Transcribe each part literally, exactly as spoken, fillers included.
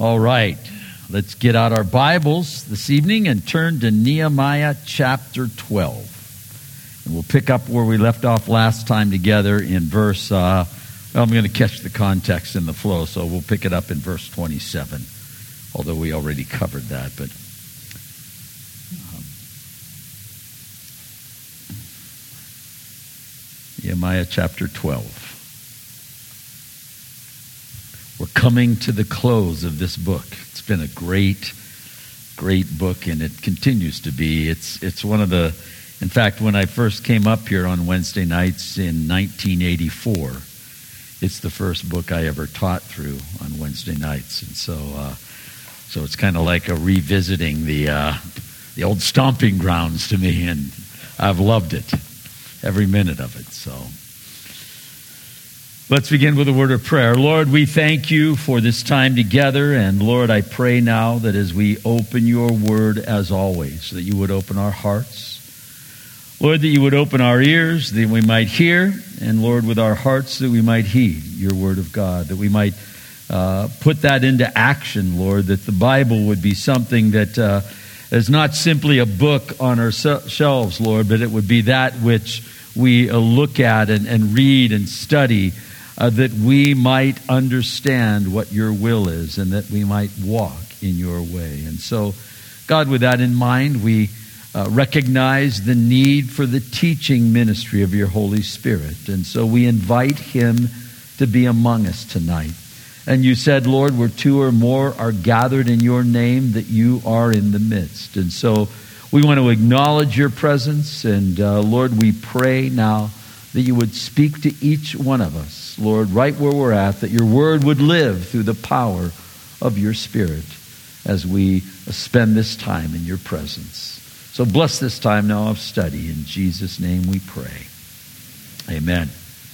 All right, let's get out our Bibles this evening and turn to Nehemiah chapter twelve. And we'll pick up where we left off last time together in verse, uh, well, I'm going to catch the context in the flow, so we'll pick it up in verse twenty-seven, although we already covered that. But um, Nehemiah chapter twelve. We're coming to the close of this book. It's been a great, great book, and it continues to be. It's it's one of the, in fact, when I first came up here on Wednesday nights in nineteen eighty-four, it's the first book I ever taught through on Wednesday nights, and so uh, so it's kind of like a revisiting the uh, the old stomping grounds to me, and I've loved it, every minute of it. So. Let's begin with a word of prayer. Lord, we thank you for this time together. And Lord, I pray now that as we open your word, as always, that you would open our hearts. Lord, that you would open our ears, that we might hear. And Lord, with our hearts, that we might heed your word of God, that we might uh, put that into action, Lord, that the Bible would be something that uh, is not simply a book on our shelves, Lord, but it would be that which we uh, look at and, and read and study, Uh, that we might understand what your will is and that we might walk in your way. And so, God, with that in mind, we uh, recognize the need for the teaching ministry of your Holy Spirit. And so we invite him to be among us tonight. And you said, Lord, where two or more are gathered in your name, that you are in the midst. And so we want to acknowledge your presence. And uh, Lord, we pray now that you would speak to each one of us, Lord, right where we're at, that your word would live through the power of your Spirit as we spend this time in your presence. So bless this time now of study. In Jesus' name we pray. Amen.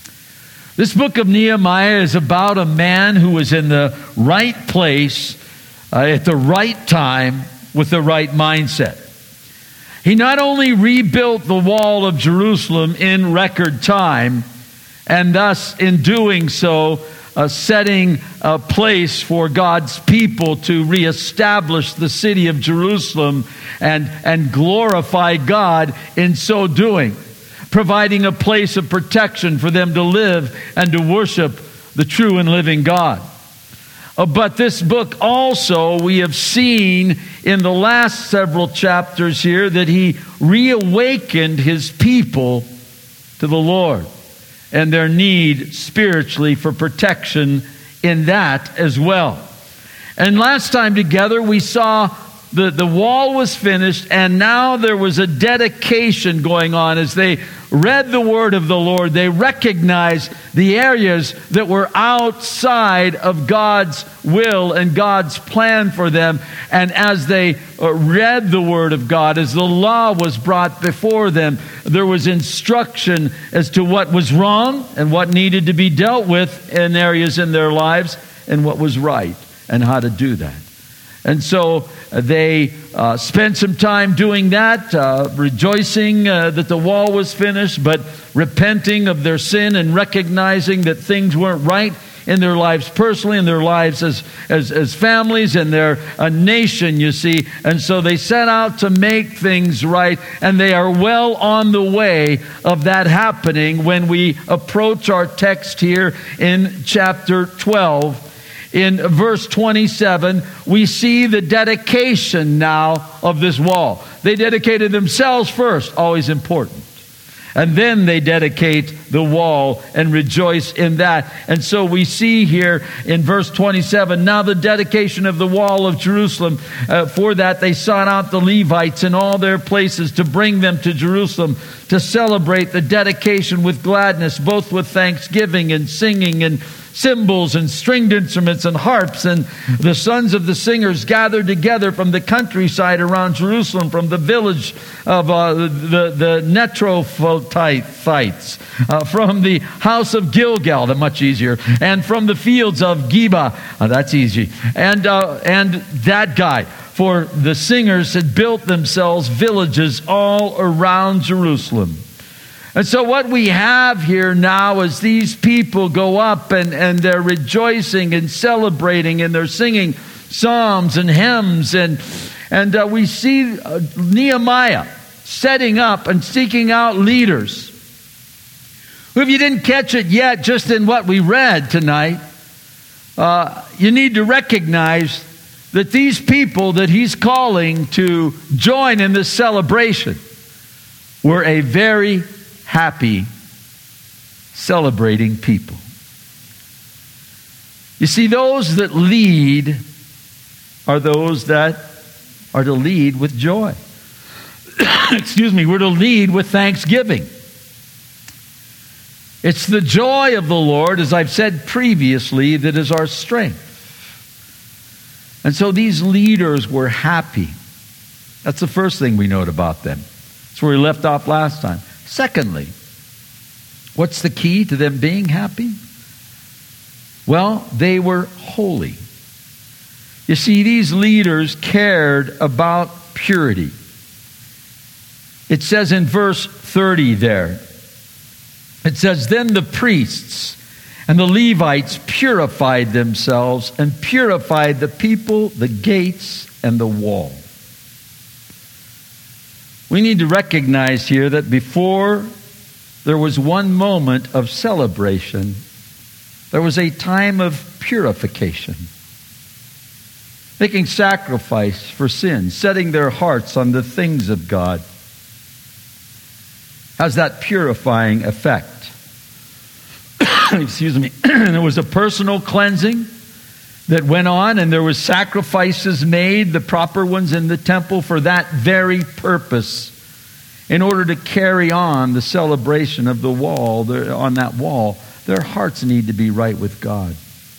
This book of Nehemiah is about a man who was in the right place uh, at the right time with the right mindset. He not only rebuilt the wall of Jerusalem in record time, and thus in doing so, uh, setting a place for God's people to reestablish the city of Jerusalem and, and glorify God in so doing, providing a place of protection for them to live and to worship the true and living God. Uh, but this book also, we have seen in the last several chapters here, that he reawakened his people to the Lord and their need spiritually for protection in that as well. And last time together we saw the, the wall was finished, and now there was a dedication going on. As they read the word of the Lord, they recognized the areas that were outside of God's will and God's plan for them. And as they read the word of God, as the law was brought before them, there was instruction as to what was wrong and what needed to be dealt with in areas in their lives, and what was right and how to do that. And so they uh, spent some time doing that, uh, rejoicing uh, that the wall was finished, but repenting of their sin and recognizing that things weren't right in their lives personally, in their lives as as, as families, and their a nation, you see. And so they set out to make things right, and they are well on the way of that happening when we approach our text here in chapter twelve. In verse twenty-seven, we see the dedication now of this wall. They dedicated themselves first, always important. And then they dedicate the wall and rejoice in that. And so we see here in verse twenty-seven, now the dedication of the wall of Jerusalem. Uh, for that they sought out the Levites in all their places to bring them to Jerusalem to celebrate the dedication with gladness, both with thanksgiving and singing and cymbals and stringed instruments and harps. And the sons of the singers gathered together from the countryside around Jerusalem, from the village of uh, the, the Netophathites, uh, from the house of Gilgal, that's much easier, and from the fields of Geba, uh, that's easy, and uh, and that guy. For the singers had built themselves villages all around Jerusalem. And so what we have here now is these people go up and, and they're rejoicing and celebrating and they're singing psalms and hymns. And, and uh, we see uh, Nehemiah setting up and seeking out leaders. If you didn't catch it yet, just in what we read tonight, uh, you need to recognize that these people that he's calling to join in this celebration were a very happy, celebrating people. You see, those that lead are those that are to lead with joy. Excuse me, we're to lead with thanksgiving. It's the joy of the Lord, as I've said previously, that is our strength. And so these leaders were happy. That's the first thing we note about them. That's where we left off last time. Secondly, what's the key to them being happy? Well, they were holy. You see, these leaders cared about purity. It says in verse thirty there, it says, "Then the priests and the Levites purified themselves and purified the people, the gates, and the wall." We need to recognize here that before there was one moment of celebration, there was a time of purification. Making sacrifice for sin, setting their hearts on the things of God, has that purifying effect. Excuse me. There was a personal cleansing that went on, and there was sacrifices made, the proper ones in the temple, for that very purpose, in order to carry on the celebration of the wall. On that wall, their hearts need to be right with God.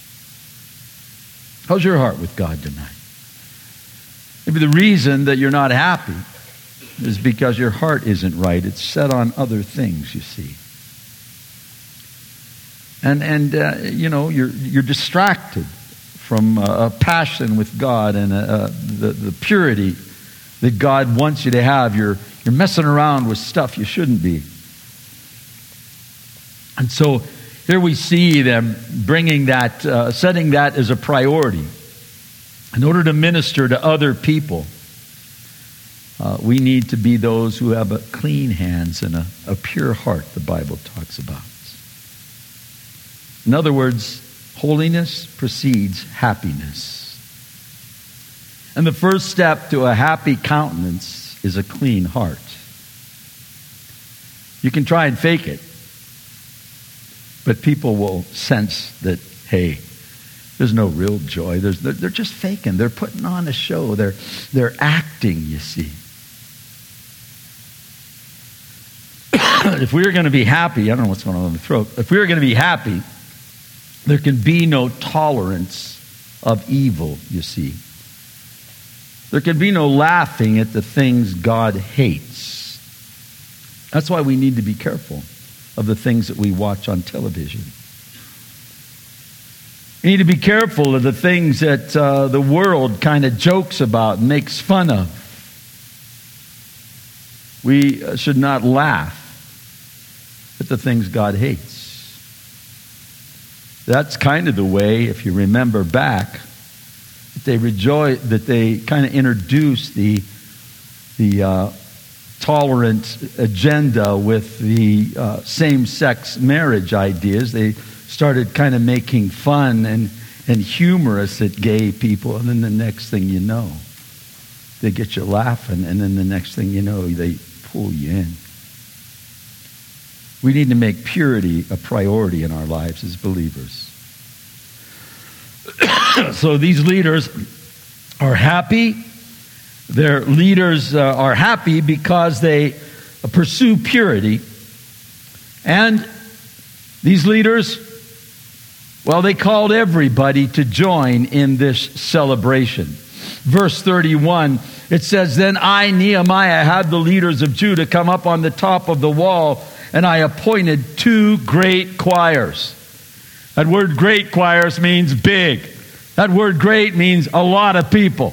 How's your heart with God tonight? Maybe the reason that you're not happy is because your heart isn't right. It's set on other things, you see. And, and uh, you know, you're, you're distracted from uh, a passion with God and uh, the, the purity that God wants you to have. You're, you're messing around with stuff you shouldn't be. And so here we see them bringing that, uh, setting that as a priority. In order to minister to other people, uh, we need to be those who have a clean hands and a, a pure heart, the Bible talks about. In other words, holiness precedes happiness. And the first step to a happy countenance is a clean heart. You can try and fake it, but people will sense that, hey, there's no real joy. There's, they're, they're just faking. They're putting on a show. They're, they're acting, you see. If we were going to be happy, I don't know what's going on in the throat. If we were going to be happy, there can be no tolerance of evil, you see. There can be no laughing at the things God hates. That's why we need to be careful of the things that we watch on television. We need to be careful of the things that uh, the world kind of jokes about and makes fun of. We uh, should not laugh at the things God hates. That's kind of the way, if you remember back, that they rejoice, that they kind of introduced the the uh, tolerant agenda with the uh, same-sex marriage ideas. They started kind of making fun and, and humorous at gay people, and then the next thing you know, they get you laughing, and then the next thing you know, they pull you in. We need to make purity a priority in our lives as believers. So these leaders are happy. Their leaders uh, are happy because they pursue purity. And these leaders, well, they called everybody to join in this celebration. Verse thirty-one, it says, "Then I, Nehemiah, had the leaders of Judah come up on the top of the wall, and I appointed two great choirs." That word great choirs means big. That word great means a lot of people.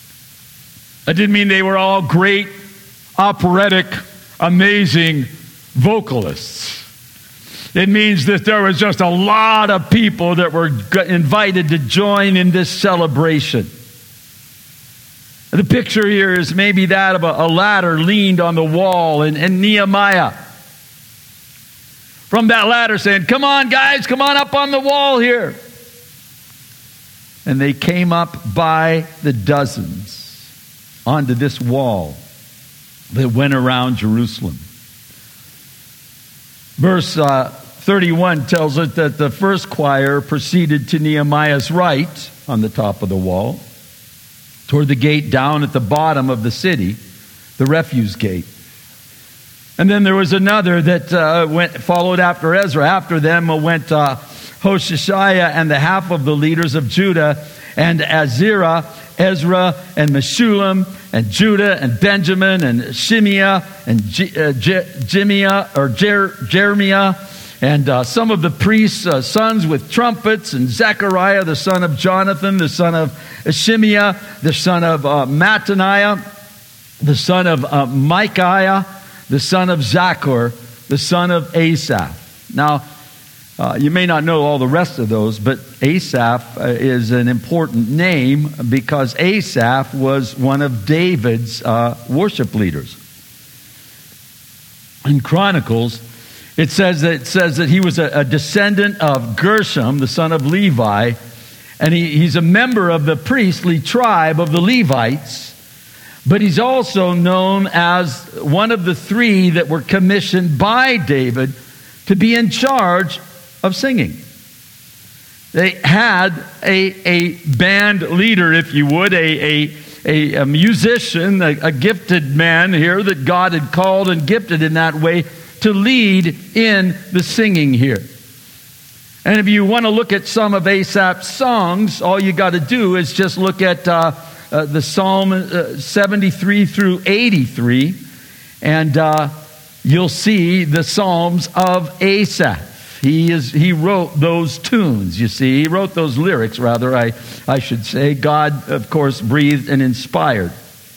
That didn't mean they were all great, operatic, amazing vocalists. It means that there was just a lot of people that were invited to join in this celebration. The picture here is maybe that of a, a ladder leaned on the wall, and, and Nehemiah from that ladder saying, "Come on, guys, come on up on the wall here." And they came up by the dozens onto this wall that went around Jerusalem. Verse uh, thirty-one tells us that the first choir proceeded to Nehemiah's right on the top of the wall, toward the gate down at the bottom of the city, the refuse gate. And then there was another that uh, went followed after Ezra. After them went uh, Hoshea and the half of the leaders of Judah, and Azirah, Ezra, and Meshullam, and Judah, and Benjamin, and Shimeah, and G- uh, Je- Jemiah, or Jer- Jeremiah, and uh, some of the priests' uh, sons with trumpets, and Zechariah, the son of Jonathan, the son of Shimeah, the son of uh, Mattaniah, the son of uh, Micaiah, the son of Zachor, the son of Asaph. Now, uh, you may not know all the rest of those, but Asaph uh, is an important name because Asaph was one of David's uh, worship leaders. In Chronicles, it says that it says that he was a, a descendant of Gershom, the son of Levi, and he, he's a member of the priestly tribe of the Levites. But he's also known as one of the three that were commissioned by David to be in charge of singing. They had a, a band leader, if you would, a, a, a, a musician, a, a gifted man here that God had called and gifted in that way to lead in the singing here. And if you want to look at some of Asaph's songs, all you got to do is just look at uh, uh, the Psalm uh, seventy-three through eighty-three, and uh, you'll see the Psalms of Asaph. He is he wrote those tunes, you see. He wrote those lyrics, rather, I, I should say. God, of course, breathed and inspired.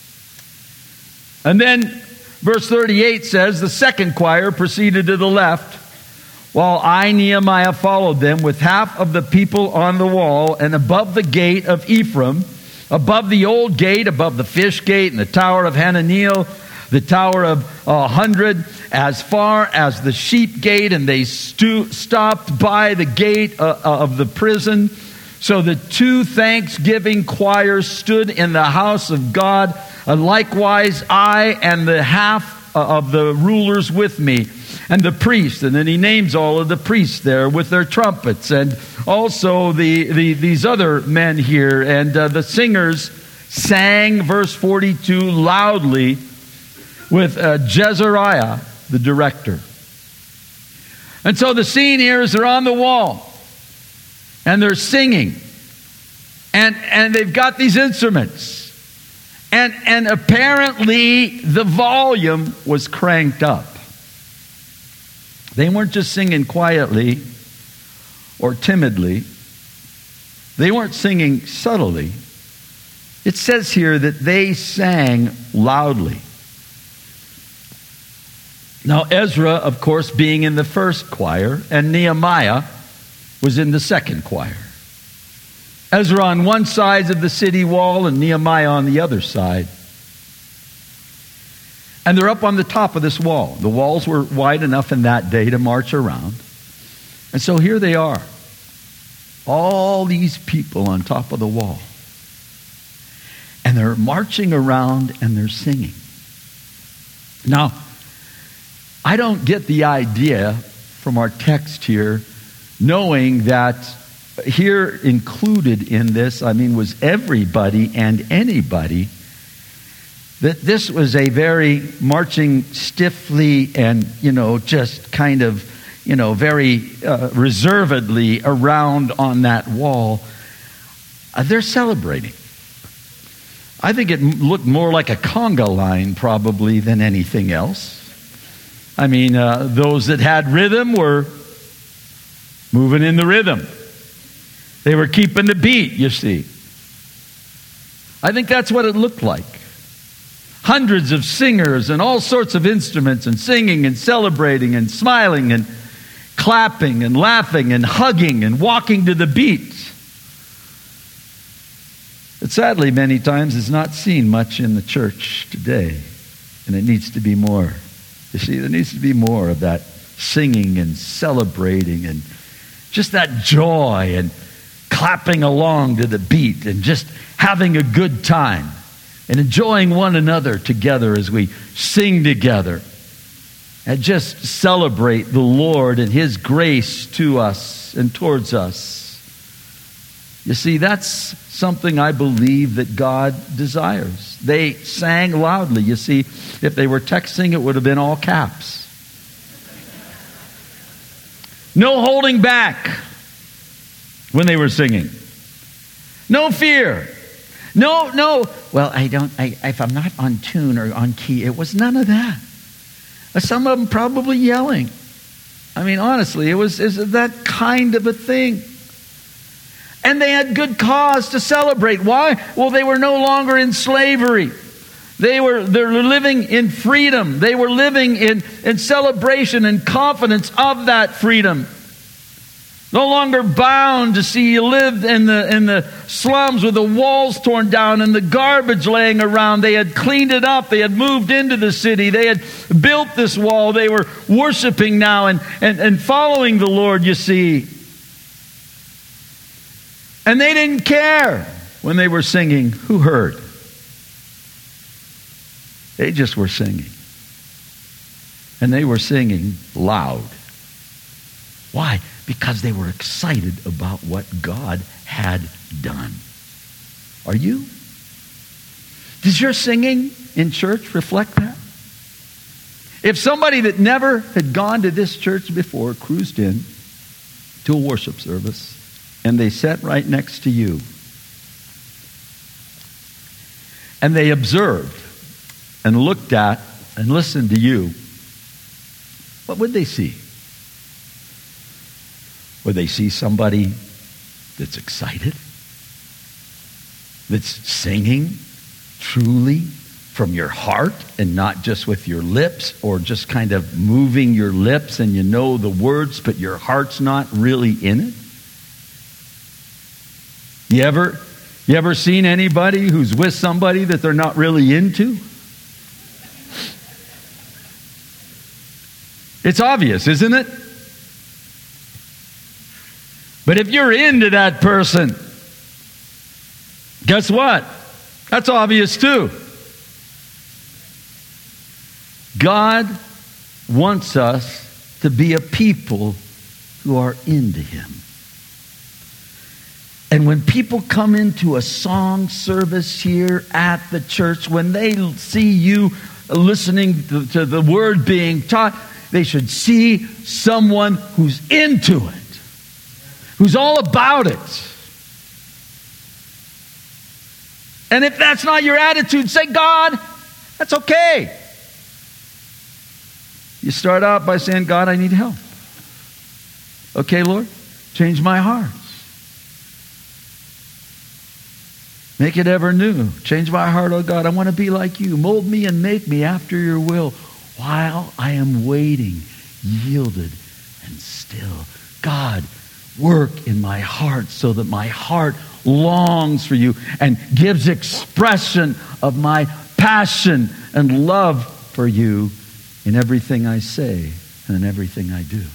And then verse thirty-eight says, the second choir proceeded to the left, while I, Nehemiah, followed them with half of the people on the wall, and above the gate of Ephraim, above the old gate, above the fish gate, and the tower of Hananiel, the tower of a hundred, as far as the sheep gate, and they stu- stopped by the gate uh, of the prison. So the two thanksgiving choirs stood in the house of God, and likewise I and the half of the rulers with me, and the priests. And then he names all of the priests there with their trumpets, and also the, the these other men here. And uh, the singers sang, verse forty-two, loudly with uh, Jezariah, the director. And so the scene here is they're on the wall, and they're singing, and and they've got these instruments, and and apparently the volume was cranked up. They weren't just singing quietly or timidly. They weren't singing subtly. It says here that they sang loudly. Now, Ezra, of course, being in the first choir, and Nehemiah was in the second choir. Ezra on one side of the city wall and Nehemiah on the other side. And they're up on the top of this wall. The walls were wide enough in that day to march around. And so here they are. All these people on top of the wall. And they're marching around and they're singing. Now, I don't get the idea from our text here, knowing that here included in this, I mean, was everybody and anybody, that this was a very marching stiffly and, you know, just kind of, you know, very uh, reservedly around on that wall. Uh, they're celebrating. I think it looked more like a conga line probably than anything else. I mean, uh, those that had rhythm were moving in the rhythm. They were keeping the beat, you see. I think that's what it looked like. hundreds of singers and all sorts of instruments and singing and celebrating and smiling and clapping and laughing and hugging and walking to the beat. But sadly, many times is not seen much in the church today. And it needs to be more. You see, there needs to be more of that singing and celebrating and just that joy and clapping along to the beat and just having a good time and enjoying one another together as we sing together and just celebrate the Lord and His grace to us and towards us. You see, that's something I believe that God desires. They sang loudly. You see, if they were texting, it would have been all caps. No holding back when they were singing. No fear. No, no. Well, I don't, I, if I'm not on tune or on key, it was none of that. Some of them probably yelling. I mean, honestly, it was, it was that kind of a thing. And they had good cause to celebrate. Why? Well, they were no longer in slavery. They were they're living in freedom. They were living in, in celebration and confidence of that freedom. No longer bound to see you lived in the in the slums with the walls torn down and the garbage laying around. They had cleaned it up. They had moved into the city. They had built this wall. They were worshiping now and, and, and following the Lord, you see. And they didn't care when they were singing who heard. They just were singing. And they were singing loud. Why? Because they were excited about what God had done. Are you? Does your singing in church reflect that? If somebody that never had gone to this church before cruised in to a worship service and they sat right next to you and they observed and looked at and listened to you, what would they see? Would they see somebody that's excited? That's singing truly from your heart and not just with your lips or just kind of moving your lips and you know the words but your heart's not really in it? You ever, you ever seen anybody who's with somebody that they're not really into? It's obvious, isn't it? But if you're into that person, guess what? That's obvious too. God wants us to be a people who are into Him. And when people come into a song service here at the church, when they see you listening to, to the word being taught, they should see someone who's into it, who's all about it. And if that's not your attitude, say, God, that's okay. You start out by saying, God, I need help. Okay, Lord, change my heart. Make it ever new. Change my heart, oh God. I want to be like you. Mold me and make me after your will while I am waiting, yielded and still. God, work in my heart so that my heart longs for you and gives expression of my passion and love for you in everything I say and in everything I do.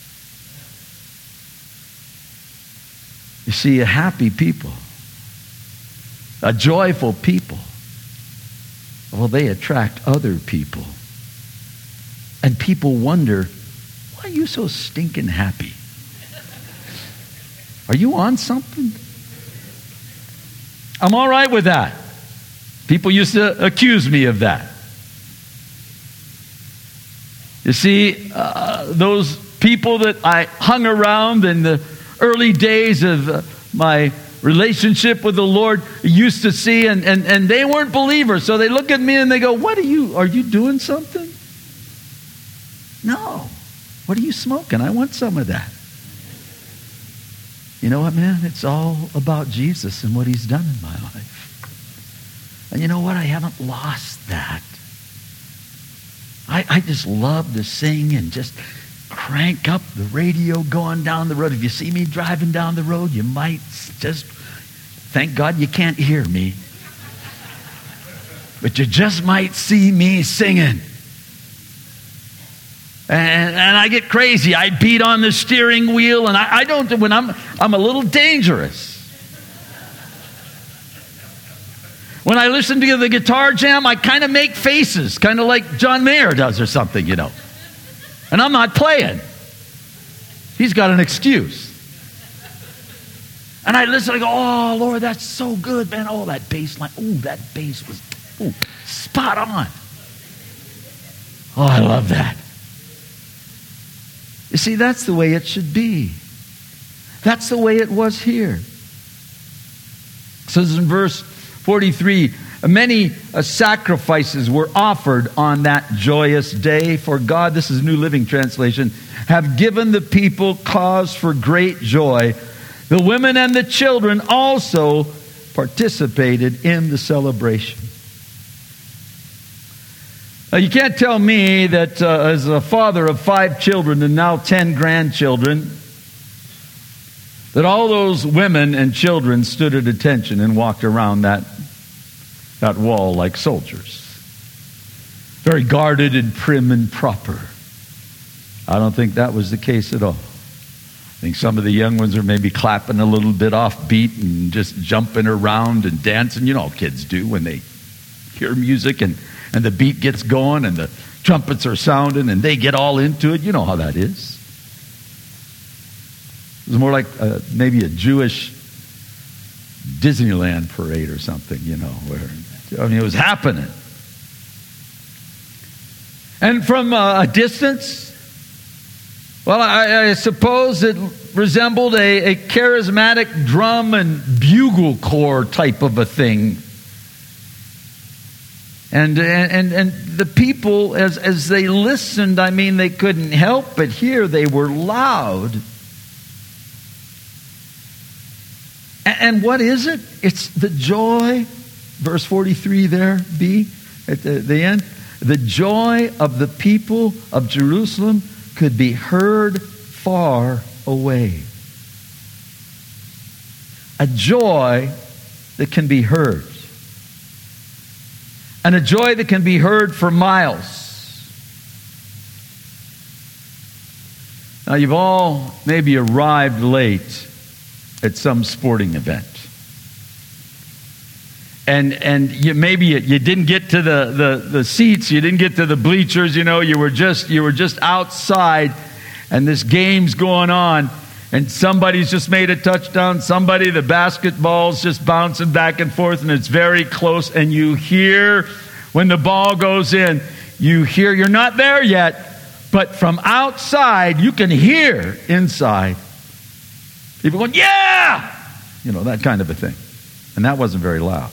You see, a happy people, a joyful people, well, they attract other people. And people wonder, why are you so stinking happy? Are you on something? I'm all right with that. People used to accuse me of that. You see, uh, those people that I hung around in the early days of uh, my relationship with the Lord used to see, and, and, and they weren't believers. So they look at me and they go, what are you, are you doing something? No. What are you smoking? I want some of that. You know what, man? It's all about Jesus and what He's done in my life. And you know what? I haven't lost that. I, I just love to sing and just crank up the radio going down the road. If you see me driving down the road, you might just, thank God you can't hear me. But you just might see me singing. And, and I get crazy. I beat on the steering wheel, and I, I don't, when I'm, I'm a little dangerous. When I listen to the guitar jam, I kind of make faces, kind of like John Mayer does or something, you know. And I'm not playing. He's got an excuse. And I listen, I go, oh, Lord, that's so good, man. Oh, that bass line. Oh, that bass was ooh, spot on. Oh, I love that. You see, that's the way it should be. That's the way it was here. It says in verse forty-three, many uh, sacrifices were offered on that joyous day, for God, this is New Living Translation, have given the people cause for great joy. The women and the children also participated in the celebration. Now, you can't tell me that uh, as a father of five children and now ten grandchildren, that all those women and children stood at attention and walked around that, that wall like soldiers. Very guarded and prim and proper. I don't think that was the case at all. I think some of the young ones are maybe clapping a little bit off beat and just jumping around and dancing. You know how kids do when they hear music and, and the beat gets going and the trumpets are sounding and they get all into it. You know how that is. It was more like uh, maybe a Jewish Disneyland parade or something, you know, where I mean, it was happening. And from uh, a distance, well, I, I suppose it resembled a, a charismatic drum and bugle corps type of a thing. And and and the people, as as they listened, I mean, they couldn't help but hear. They were loud. And what is it? It's the joy, verse forty-three there, B, at the, the end. The joy of the people of Jerusalem could be heard far away. A joy that can be heard. And a joy that can be heard for miles. Now, you've all maybe arrived late at some sporting event. And and you, maybe you, you didn't get to the, the, the seats, you didn't get to the bleachers, you know, you were just you were just outside and this game's going on and somebody's just made a touchdown, somebody, the basketball's just bouncing back and forth and it's very close and you hear when the ball goes in, you hear, you're not there yet, but from outside you can hear inside. People going, yeah! You know, that kind of a thing. And that wasn't very loud.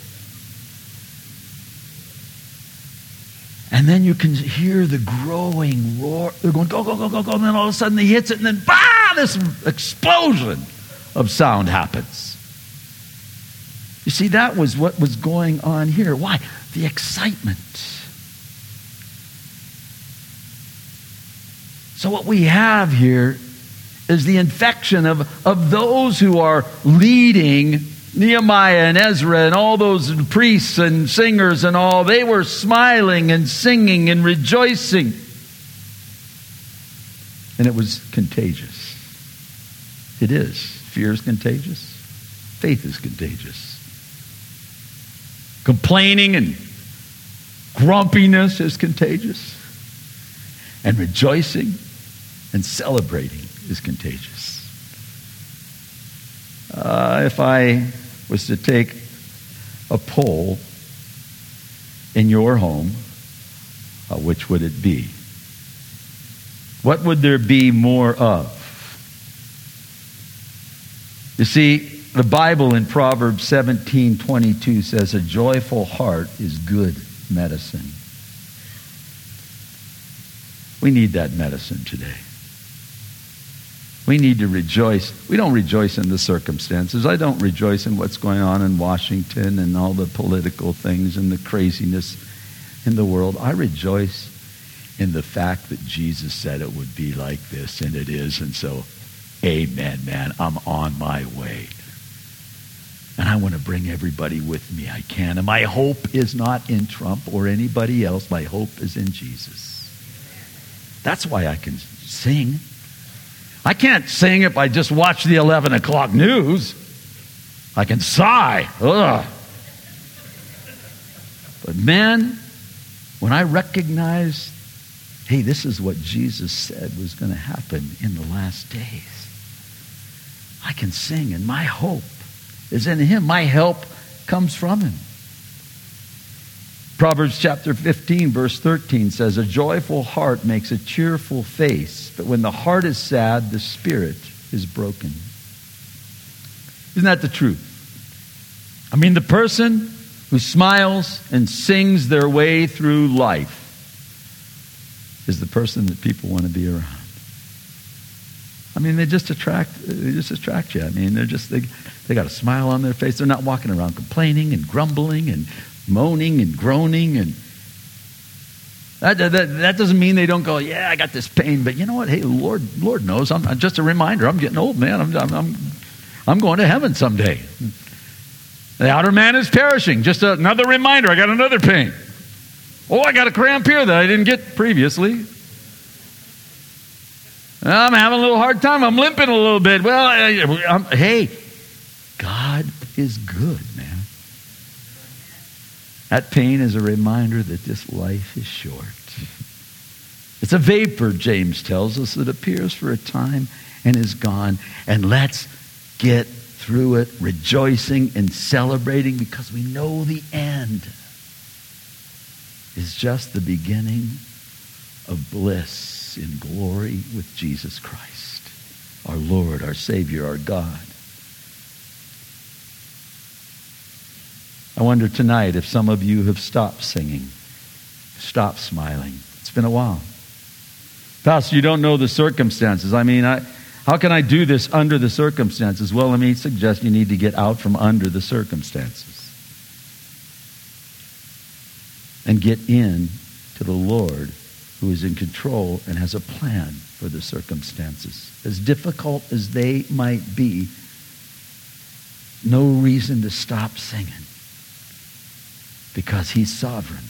And then you can hear the growing roar. They're going, go, go, go, go, go. And then all of a sudden he hits it. And then, bah, this explosion of sound happens. You see, that was what was going on here. Why? The excitement. So what we have here is the infection of, of those who are leading Nehemiah and Ezra and all those priests and singers and all. They were smiling and singing and rejoicing. And it was contagious. It is. Fear is contagious. Faith is contagious. Complaining and grumpiness is contagious. And rejoicing and celebrating is contagious. Uh, if I was to take a poll in your home, uh, which would it be? What would there be more of? You see, the Bible in Proverbs seventeen twenty-two says, a joyful heart is good medicine. We need that medicine today. We need to rejoice. We don't rejoice in the circumstances. I don't rejoice in what's going on in Washington and all the political things and the craziness in the world. I rejoice in the fact that Jesus said it would be like this, and it is. And so, amen, man. I'm on my way. And I want to bring everybody with me I can. And my hope is not in Trump or anybody else. My hope is in Jesus. That's why I can sing. I can't sing if I just watch the eleven o'clock news. I can sigh. Ugh. But man, when I recognize, hey, this is what Jesus said was going to happen in the last days, I can sing, and my hope is in him. My help comes from him. Proverbs chapter fifteen, verse thirteen says, a joyful heart makes a cheerful face, but when the heart is sad, the spirit is broken. Isn't that the truth? I mean, the person who smiles and sings their way through life is the person that people want to be around. I mean, they just attract, they just attract you. I mean, they're just, they, they got a smile on their face. They're not walking around complaining and grumbling and moaning and groaning, and that, that that doesn't mean they don't go, yeah, I got this pain, but you know what? Hey, Lord, Lord knows. I'm just a reminder. I'm getting old, man. I'm I'm I'm, I'm going to heaven someday. The outer man is perishing. Just another reminder. I got another pain. Oh, I got a cramp here that I didn't get previously. I'm having a little hard time. I'm limping a little bit. Well, I, I'm, hey, God is good, man. That pain is a reminder that this life is short. It's a vapor, James tells us, that appears for a time and is gone. And let's get through it, rejoicing and celebrating, because we know the end is just the beginning of bliss in glory with Jesus Christ, our Lord, our Savior, our God. I wonder tonight if some of you have stopped singing, stopped smiling. It's been a while. Pastor, you don't know the circumstances. I mean, I, how can I do this under the circumstances? Well, let me suggest you need to get out from under the circumstances and get in to the Lord, who is in control and has a plan for the circumstances. As difficult as they might be, no reason to stop singing, because he's sovereign.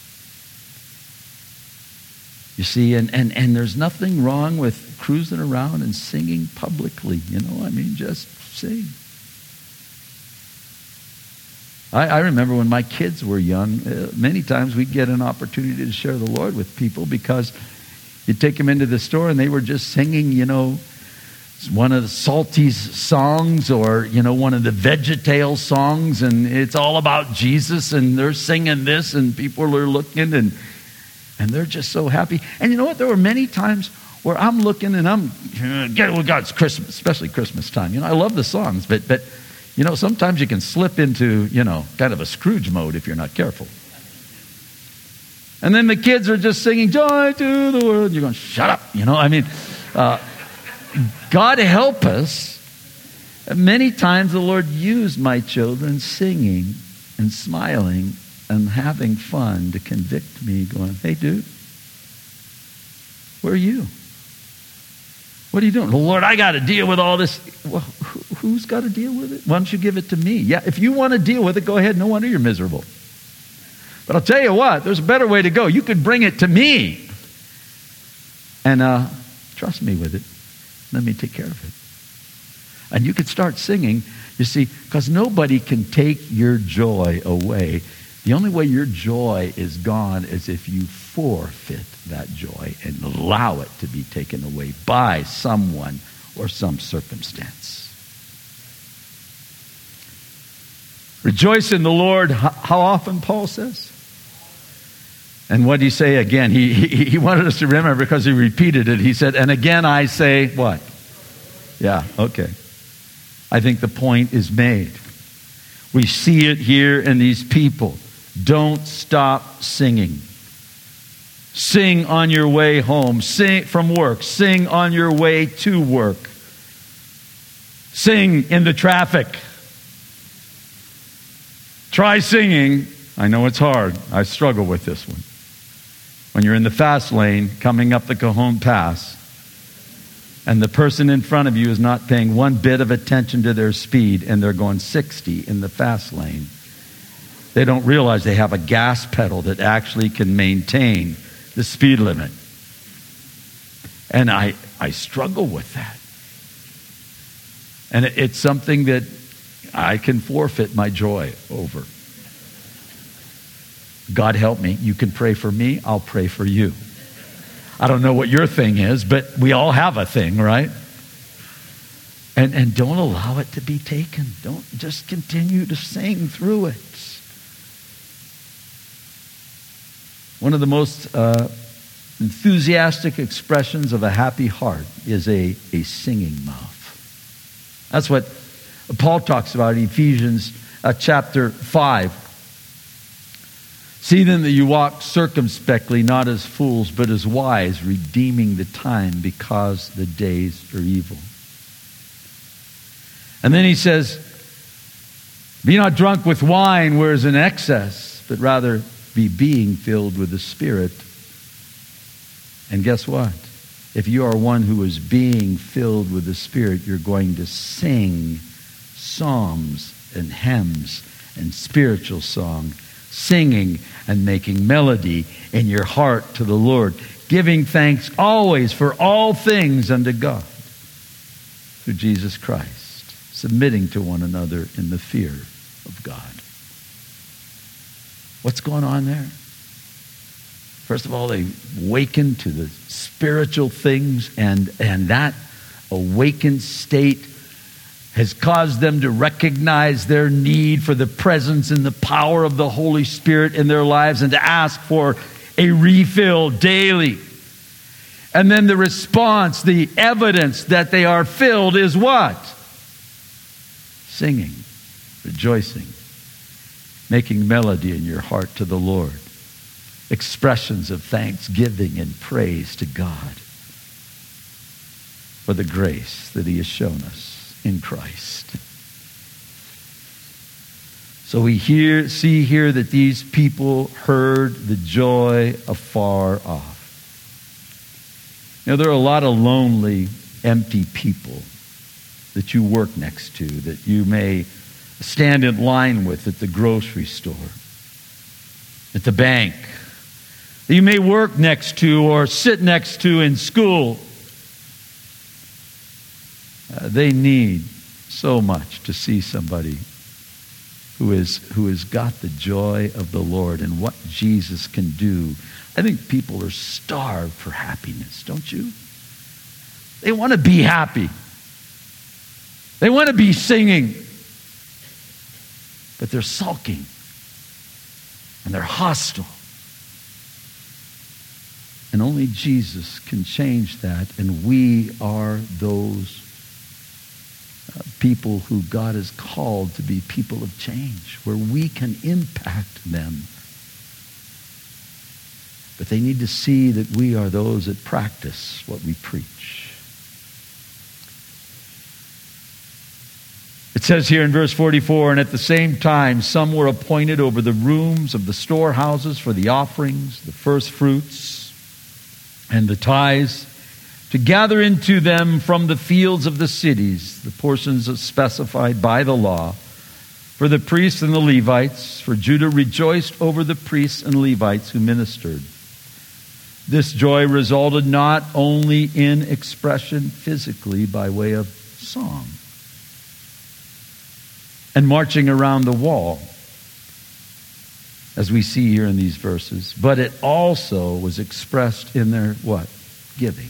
You see, and, and, and there's nothing wrong with cruising around and singing publicly. You know, I mean, just sing. I, I remember when my kids were young, uh, many times we'd get an opportunity to share the Lord with people, because you'd take them into the store and they were just singing, you know, one of the Salty's songs, or, you know, one of the VeggieTales songs, and it's all about Jesus, and they're singing this, and people are looking, and and they're just so happy. And you know what? There were many times where I'm looking, and I'm, well, God's Christmas, especially Christmas time. You know, I love the songs, but, but you know, sometimes you can slip into, you know, kind of a Scrooge mode if you're not careful. And then the kids are just singing, joy to the world. You're going, shut up. You know, I mean... Uh, God help us. Many times the Lord used my children singing and smiling and having fun to convict me, going, hey, dude, where are you? What are you doing? Well, Lord, I got to deal with all this. Well, who's got to deal with it? Why don't you give it to me? Yeah, if you want to deal with it, go ahead. No wonder you're miserable. But I'll tell you what, there's a better way to go. You could bring it to me. And uh, trust me with it. Let me take care of it. And you could start singing, you see, because nobody can take your joy away. The only way your joy is gone is if you forfeit that joy and allow it to be taken away by someone or some circumstance. Rejoice in the Lord. How often, Paul says? And what did he say again? He, he, he wanted us to remember, because he repeated it. He said, and again I say, what? Yeah, okay. I think the point is made. We see it here in these people. Don't stop singing. Sing on your way home. Sing from work. Sing on your way to work. Sing in the traffic. Try singing. I know it's hard. I struggle with this one. When you're in the fast lane coming up the Cajon Pass and the person in front of you is not paying one bit of attention to their speed and they're going sixty in the fast lane, they don't realize they have a gas pedal that actually can maintain the speed limit. And I, I struggle with that. And it's something that I can forfeit my joy over. God help me. You can pray for me. I'll pray for you. I don't know what your thing is, but we all have a thing, right? And and don't allow it to be taken. Don't just continue to sing through it. One of the most uh, enthusiastic expressions of a happy heart is a, a singing mouth. That's what Paul talks about in Ephesians uh, chapter five. See then that you walk circumspectly, not as fools, but as wise, redeeming the time because the days are evil. And then he says, be not drunk with wine, where is an excess, but rather be being filled with the Spirit. And guess what? If you are one who is being filled with the Spirit, you're going to sing psalms and hymns and spiritual song, singing and making melody in your heart to the Lord, giving thanks always for all things unto God through Jesus Christ, submitting to one another in the fear of God. What's going on there? First of all, they awaken to the spiritual things, and, and that awakened state has caused them to recognize their need for the presence and the power of the Holy Spirit in their lives and to ask for a refill daily. And then the response, the evidence that they are filled is what? Singing, rejoicing, making melody in your heart to the Lord. Expressions of thanksgiving and praise to God for the grace that He has shown us in Christ. So we hear, see here that these people heard the joy afar off. You know, there are a lot of lonely, empty people that you work next to, that you may stand in line with at the grocery store, at the bank, that you may work next to or sit next to in school. Uh, they need so much to see somebody who is who has got the joy of the Lord and what Jesus can do. I think people are starved for happiness, don't you? They want to be happy. They want to be singing. But they're sulking. And they're hostile. And only Jesus can change that. And we are those uh, people who God has called to be people of change, where we can impact them. But they need to see that we are those that practice what we preach. It says here in verse forty-four, and at the same time some were appointed over the rooms of the storehouses for the offerings, the first fruits, and the tithes, to gather into them from the fields of the cities the portions specified by the law, for the priests and the Levites. For Judah rejoiced over the priests and Levites who ministered. This joy resulted not only in expression physically by way of song and marching around the wall, as we see here in these verses, but it also was expressed in their what? Giving.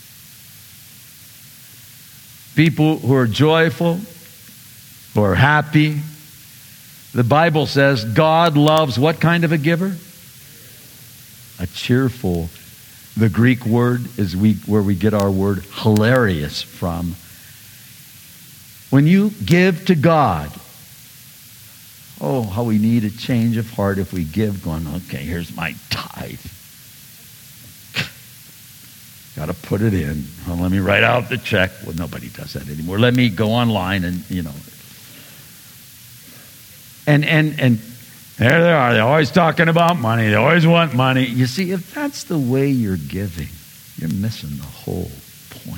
People who are joyful, who are happy. The Bible says God loves what kind of a giver? A cheerful. The Greek word is we, where we get our word hilarious from. When you give to God, oh, how we need a change of heart if we give, going, okay, here's my tithe. Got to put it in. Well, let me write out the check. Well, nobody does that anymore. Let me go online and, you know. And, and, and there they are. They're always talking about money. They always want money. You see, if that's the way you're giving, you're missing the whole point.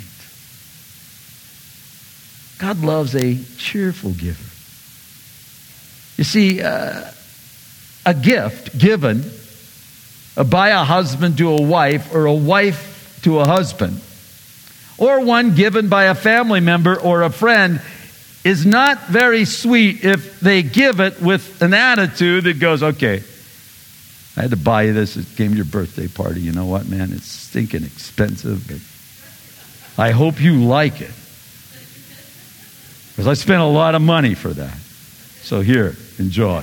God loves a cheerful giver. You see, uh, a gift given by a husband to a wife, or a wife to a husband, or one given by a family member or a friend, is not very sweet if they give it with an attitude that goes, okay, I had to buy you this. It came to your birthday party. You know what, man? It's stinking expensive, but I hope you like it. Because I spent a lot of money for that. So here, enjoy.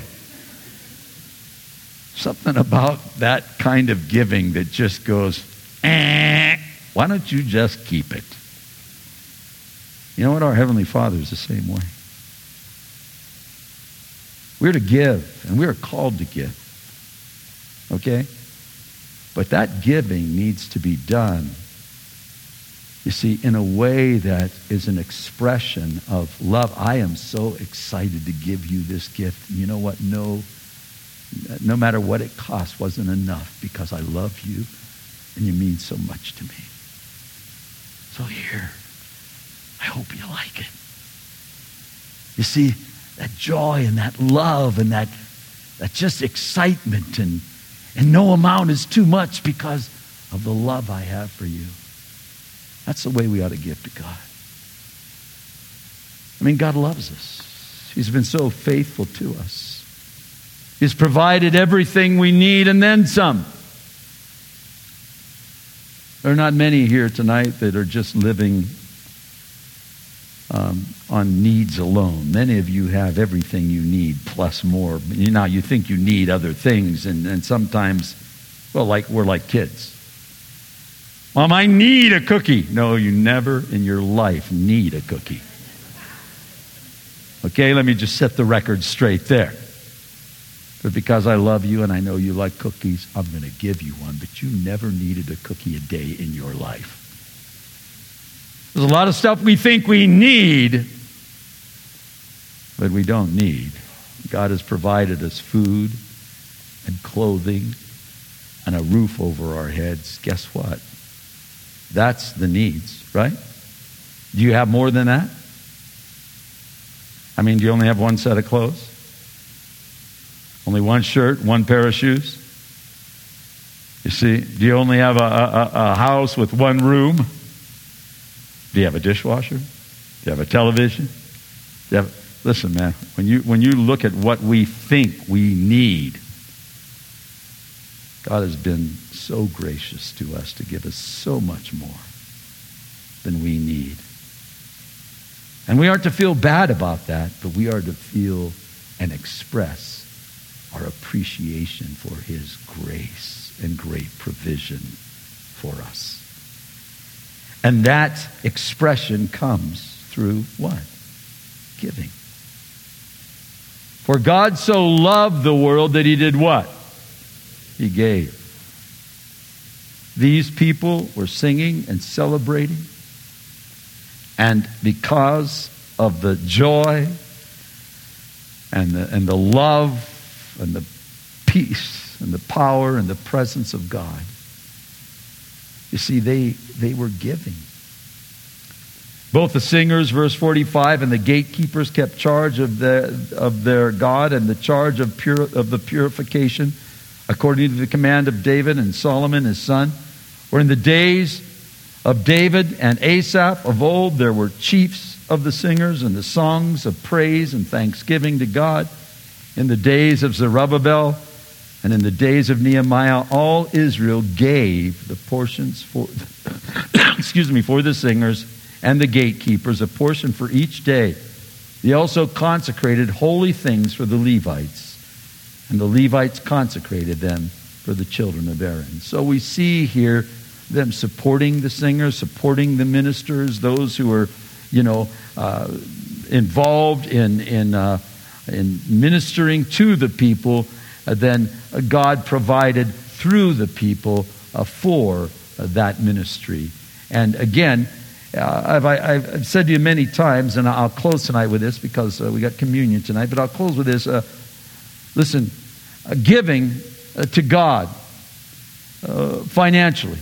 Something about that kind of giving that just goes, eh, why don't you just keep it? You know what? Our Heavenly Father is the same way. We're to give, and we're called to give. Okay? But that giving needs to be done, you see, in a way that is an expression of love. I am so excited to give you this gift. You know what? No, no matter what it costs wasn't enough, because I love you and you mean so much to me. So here, I hope you like it. You see, that joy and that love and that, that just excitement, and, and no amount is too much because of the love I have for you. That's the way we ought to give to God. I mean, God loves us. He's been so faithful to us. He's provided everything we need and then some. There are not many here tonight that are just living um, on needs alone. Many of you have everything you need plus more. Now, you think you need other things, and, and sometimes, well, like we're like kids. Mom, I need a cookie. No, you never in your life need a cookie. Okay, let me just set the record straight there. But because I love you and I know you like cookies, I'm going to give you one. But you never needed a cookie a day in your life. There's a lot of stuff we think we need, but we don't need. God has provided us food and clothing and a roof over our heads. Guess what? That's the needs, right? Do you have more than that? I mean, do you only have one set of clothes? Only one shirt, one pair of shoes? You see, do you only have a, a, a house with one room? Do you have a dishwasher? Do you have a television? Do you have, listen, man, when you when you look at what we think we need, God has been so gracious to us to give us so much more than we need. And we aren't to feel bad about that, but we are to feel and express our appreciation for his grace and great provision for us. And that expression comes through what? Giving. For God so loved the world that he did what? He gave. These people were singing and celebrating, and because of the joy and the, and the love and the peace and the power and the presence of God, you see, they, they were giving. Both the singers, verse forty-five, and the gatekeepers kept charge of, the, of their God and the charge of, pure, of the purification, according to the command of David and Solomon his son. For in the days of David and Asaph of old, there were chiefs of the singers and the songs of praise and thanksgiving to God. In the days of Zerubbabel and in the days of Nehemiah, all Israel gave the portions for, excuse me, for the singers and the gatekeepers, a portion for each day. They also consecrated holy things for the Levites, and the Levites consecrated them for the children of Aaron. So we see here them supporting the singers, supporting the ministers, those who are, you know, uh, involved in in uh, in ministering to the people. Uh, then God provided through the people uh, for uh, that ministry And again, uh, I've, I've said to you many times, and I'll close tonight with this because uh, we got communion tonight, but I'll close with this. Uh, listen, uh, giving uh, to God uh, financially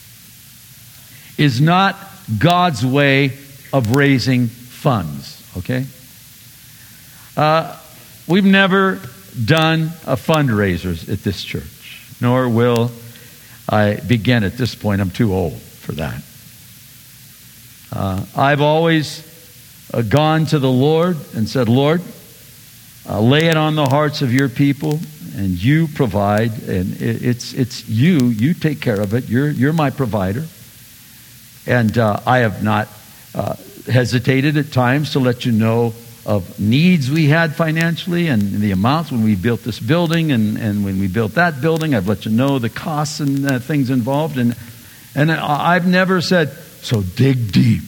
is not God's way of raising funds, okay? Uh, we've never done a fundraiser at this church, nor will I begin at this point. I'm too old for that. Uh, I've always uh, gone to the Lord and said, Lord, uh, lay it on the hearts of your people, and you provide, and it, it's it's you. You take care of it. You're you're my provider. And uh, I have not uh, hesitated at times to let you know of needs we had financially and the amounts when we built this building and, and when we built that building. I've let you know the costs and uh, things involved. And, and I've never said, so dig deep.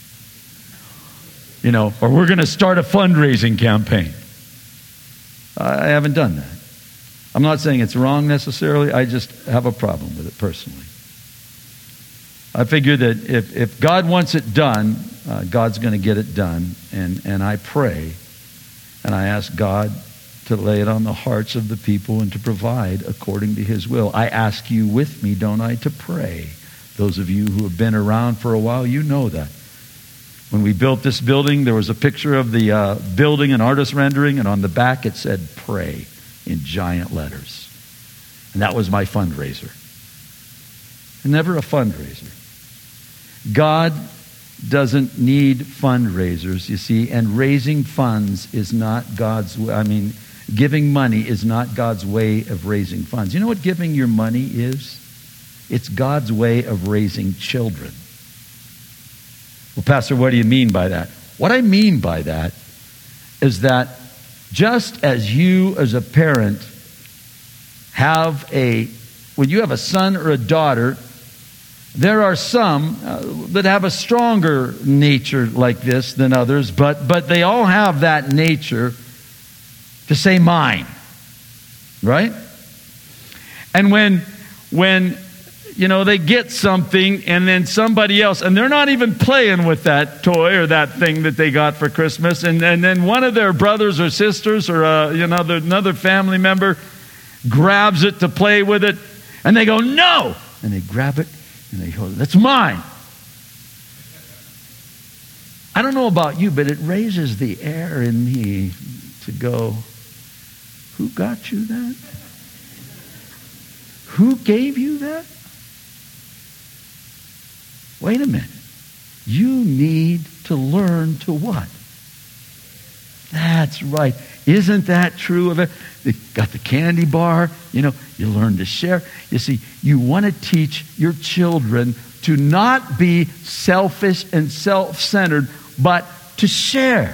You know, or we're going to start a fundraising campaign. I haven't done that. I'm not saying it's wrong necessarily. I just have a problem with it personally. I figure that if, if God wants it done, uh, God's going to get it done. And, and I pray and I ask God to lay it on the hearts of the people and to provide according to his will. I ask you with me, don't I, to pray. Those of you who have been around for a while, you know that. When we built this building, there was a picture of the uh, building, an artist rendering, and on the back it said, pray, in giant letters. And that was my fundraiser. Never a fundraiser. God doesn't need fundraisers, you see, and raising funds is not God's way. I mean, giving money is not God's way of raising funds. You know what giving your money is? It's God's way of raising children. Well, Pastor, what do you mean by that? What I mean by that is that just as you as a parent have a, when you have a son or a daughter, there are some uh, that have a stronger nature like this than others, but but they all have that nature to say mine, right? And when when you know they get something and then somebody else, and they're not even playing with that toy or that thing that they got for Christmas, and, and then one of their brothers or sisters or uh, you know another, another family member grabs it to play with it, and they go, no! And they grab it, and they go, that's mine. I don't know about you, but it raises the air in me to go, who got you that? Who gave you that? Wait a minute. You need to learn to what? That's right. Isn't that true of it? They got the candy bar, you know, you learn to share. You see, you want to teach your children to not be selfish and self-centered, but to share.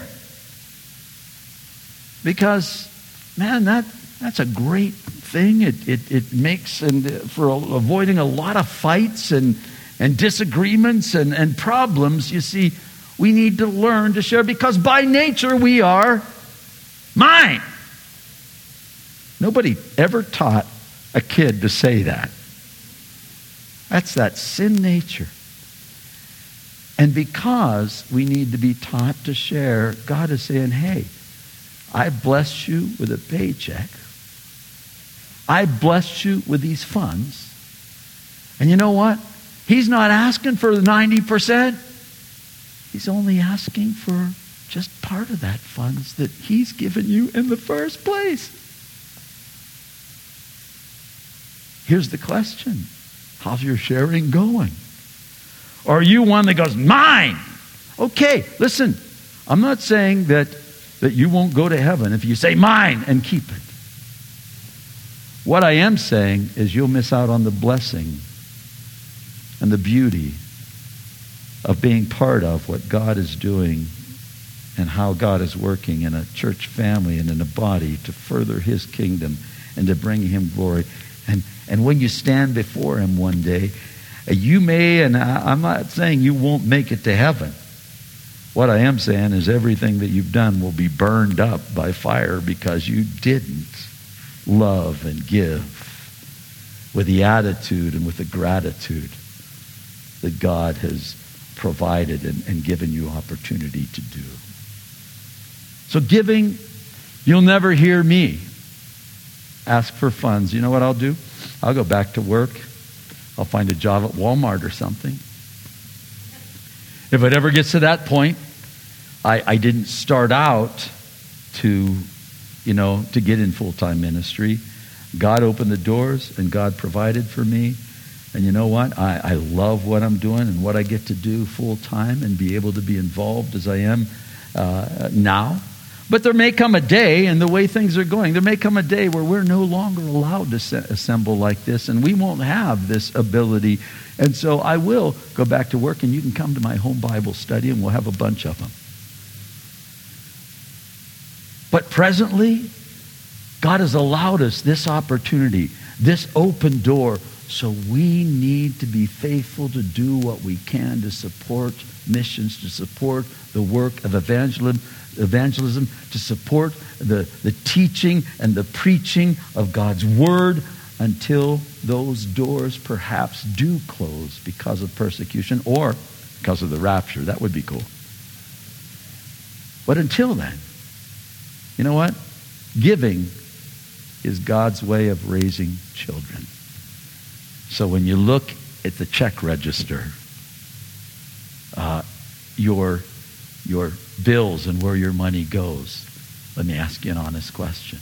Because, man, that that's a great thing. It it, it makes, and for avoiding a lot of fights and, and disagreements and, and problems, you see, we need to learn to share because by nature we are mine. Nobody ever taught a kid to say that. That's that sin nature. And because we need to be taught to share, God is saying, hey, I blessed you with a paycheck. I blessed you with these funds. And you know what? He's not asking for the ninety percent. He's only asking for just part of that funds that he's given you in the first place. Here's the question. How's your sharing going? Or are you one that goes, mine? Okay, listen. I'm not saying that, that you won't go to heaven if you say mine and keep it. What I am saying is you'll miss out on the blessing and the beauty of being part of what God is doing and how God is working in a church family and in a body to further his kingdom and to bring him glory. And and when you stand before him one day, you may, and I, I'm not saying you won't make it to heaven. What I am saying is everything that you've done will be burned up by fire because you didn't love and give with the attitude and with the gratitude that God has provided and, and given you opportunity to do. So giving, you'll never hear me ask for funds. You know what I'll do? I'll go back to work. I'll find a job at Walmart or something. If it ever gets to that point, I, I didn't start out to, you know, to get in full-time ministry. God opened the doors and God provided for me. And you know what? I, I love what I'm doing and what I get to do full-time and be able to be involved as I am uh, now. But there may come a day, and the way things are going, there may come a day where we're no longer allowed to se- assemble like this, and we won't have this ability. And so I will go back to work, and you can come to my home Bible study, and we'll have a bunch of them. But presently, God has allowed us this opportunity, this open door, so we need to be faithful to do what we can to support missions, to support the work of evangelism, evangelism, to support the, the teaching and the preaching of God's word until those doors perhaps do close because of persecution or because of the rapture. That would be cool. But until then, you know what? Giving is God's way of raising children. So when you look at the check register, uh, your your bills and where your money goes, let me ask you an honest question.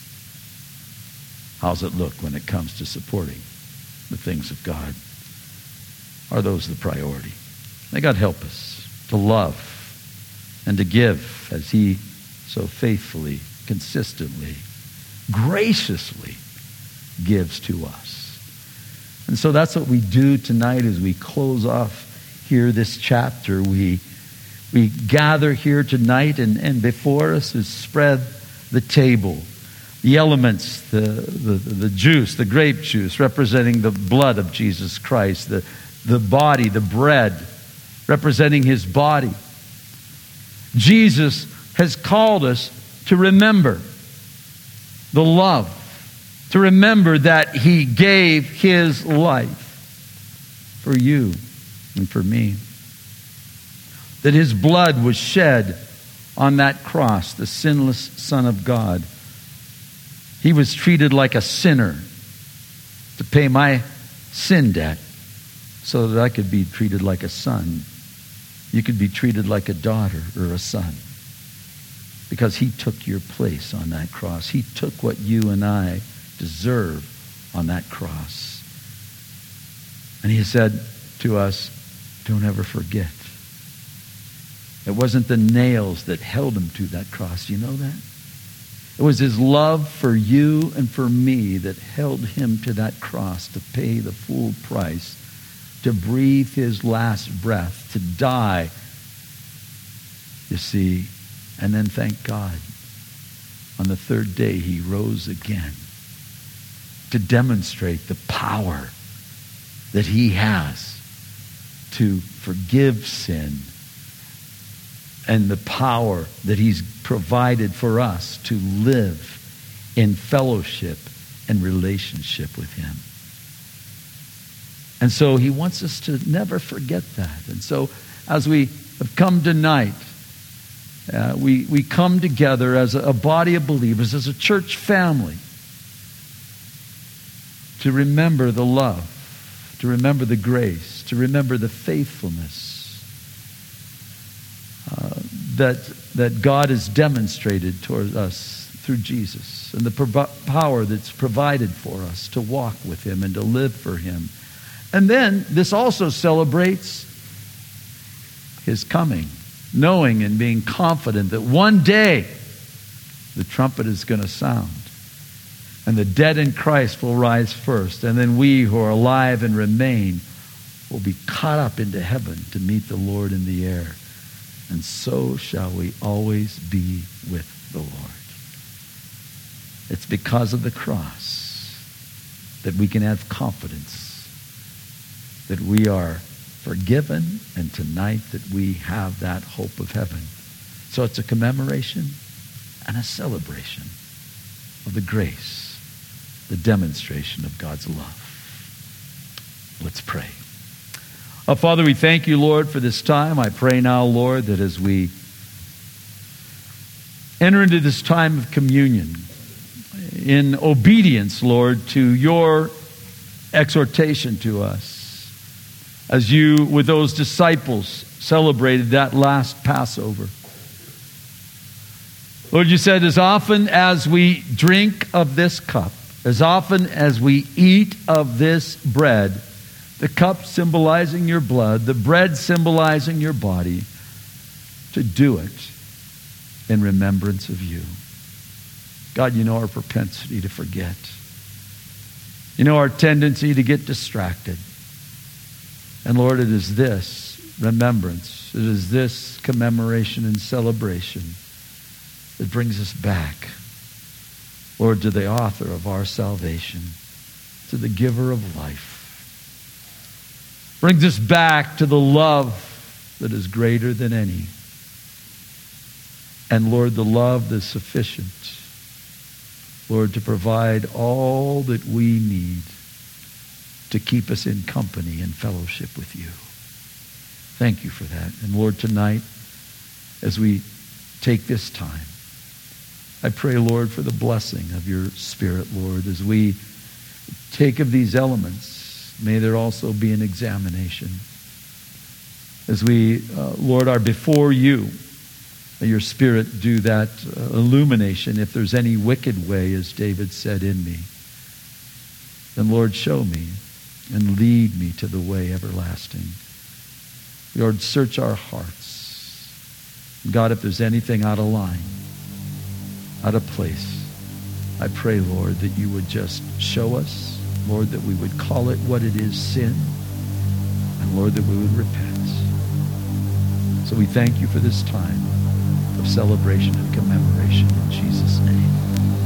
How's it look when it comes to supporting the things of God? Are those the priority? May God help us to love and to give as He so faithfully, consistently, graciously gives to us. And so that's what we do tonight as we close off here this chapter. We we gather here tonight, and, and before us is spread the table. The elements, the, the, the juice, the grape juice, representing the blood of Jesus Christ. The, the body, the bread, representing His body. Jesus has called us to remember the love, to remember that He gave His life for you and for me. That His blood was shed on that cross, the sinless Son of God. He was treated like a sinner to pay my sin debt so that I could be treated like a son. You could be treated like a daughter or a son. Because He took your place on that cross. He took what you and I deserve on that cross. And He said to us, don't ever forget. It wasn't the nails that held Him to that cross. You know that? It was His love for you and for me that held Him to that cross to pay the full price, to breathe His last breath, to die, you see. And then thank God, on the third day He rose again to demonstrate the power that He has to forgive sin and the power that He's provided for us to live in fellowship and relationship with Him. And so He wants us to never forget that. And so as we have come tonight, uh, we, we come together as a, a body of believers, as a church family, to remember the love, to remember the grace, to remember the faithfulness uh, that, that God has demonstrated toward us through Jesus, and the pro- power that's provided for us to walk with Him and to live for Him. And then this also celebrates His coming, knowing and being confident that one day the trumpet is going to sound. And the dead in Christ will rise first. And then we who are alive and remain will be caught up into heaven to meet the Lord in the air. And so shall we always be with the Lord. It's because of the cross that we can have confidence that we are forgiven, and tonight that we have that hope of heaven. So it's a commemoration and a celebration of the grace, the demonstration of God's love. Let's pray. Uh, Father, we thank you, Lord, for this time. I pray now, Lord, that as we enter into this time of communion, in obedience, Lord, to your exhortation to us, as you, with those disciples, celebrated that last Passover. Lord, you said, as often as we drink of this cup, as often as we eat of this bread, the cup symbolizing your blood, the bread symbolizing your body, to do it in remembrance of you. God, you know our propensity to forget. You know our tendency to get distracted. And Lord, it is this remembrance, it is this commemoration and celebration that brings us back, Lord, to the author of our salvation, to the giver of life. Brings us back to the love that is greater than any. And Lord, the love that's sufficient, Lord, to provide all that we need to keep us in company and fellowship with you. Thank you for that. And Lord, tonight, as we take this time, I pray, Lord, for the blessing of your Spirit, Lord, as we take of these elements. May there also be an examination. As we, uh, Lord, are before you, may your Spirit do that uh, illumination. If there's any wicked way, as David said, in me, then, Lord, show me and lead me to the way everlasting. Lord, search our hearts. God, if there's anything out of line, out of place, I pray, Lord, that you would just show us, Lord, that we would call it what it is, sin, and Lord, that we would repent. So we thank you for this time of celebration and commemoration in Jesus' name.